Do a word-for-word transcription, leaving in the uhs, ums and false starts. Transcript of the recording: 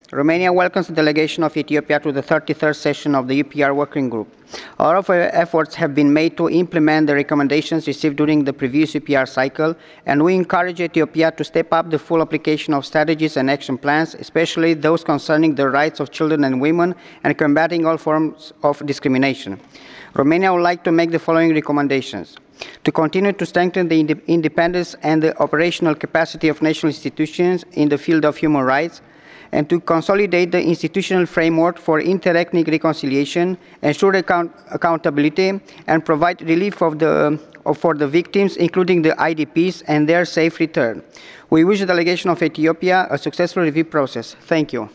Romania welcomes the delegation of Ethiopia to the thirty-third session of the U P R Working Group. All of our efforts have been made to implement the recommendations received during the previous U P R cycle, and we encourage Ethiopia to step up the full application of strategies and action plans, especially those concerning the rights of children and women and combating all forms of discrimination. Romania would like to make the following recommendations: to continue to strengthen the ind independence and the operational capacity of national institutions in the field of human rights, and to consolidate the institutional framework for interethnic reconciliation, ensure account accountability, and provide relief of the, of, for the victims, including the I D Ps, and their safe return. We wish the delegation of Ethiopia a successful review process. Thank you.